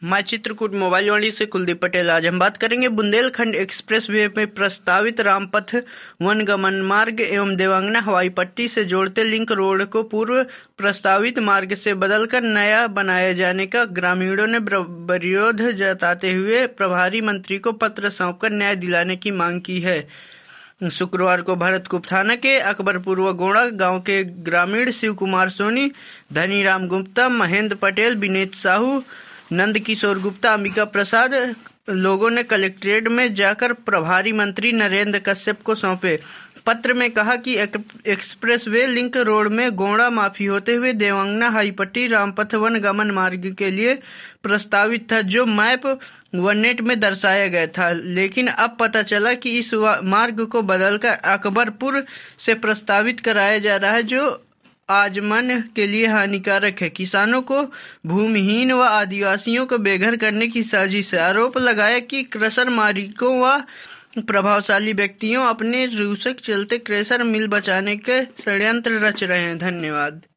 मैं चित्रकूट मोबाइल वाली से कुलदीप पटेल। आज हम बात करेंगे बुंदेलखंड एक्सप्रेस वे में प्रस्तावित रामपथ वनगमन मार्ग एवं देवांगना हवाई पट्टी से जोड़ते लिंक रोड को पूर्व प्रस्तावित मार्ग से बदलकर नया बनाए जाने का ग्रामीणों ने विरोध जताते हुए प्रभारी मंत्री को पत्र सौंपकर न्याय दिलाने की मांग की है। शुक्रवार को भरतकुप थाना के अकबरपुर व गोड़ा गांव के ग्रामीण शिव कुमार सोनी, धनीराम गुप्ता, महेंद्र पटेल, विनीत साहू, नंदकिशोर गुप्ता, अंबिका प्रसाद लोगों ने कलेक्ट्रेट में जाकर प्रभारी मंत्री नरेंद्र कश्यप को सौंपे। पत्र में कहा कि एक्सप्रेस वे लिंक रोड में गोड़ा माफी होते हुए देवांगना हाई पट्टी रामपथ वन गमन मार्ग के लिए प्रस्तावित था, जो मैप व नेट में दर्शाया गया था। लेकिन अब पता चला कि इस मार्ग को बदलकर अकबरपुर से प्रस्तावित कराया जा रहा है, जो आजमन के लिए हानिकारक है। किसानों को, भूमिहीन व आदिवासियों को बेघर करने की साजिश है। आरोप लगाया कि क्रशर मालिकों व प्रभावशाली व्यक्तियों अपने रूस के चलते क्रशर मिल बचाने के षड्यंत्र रच रहे हैं। धन्यवाद।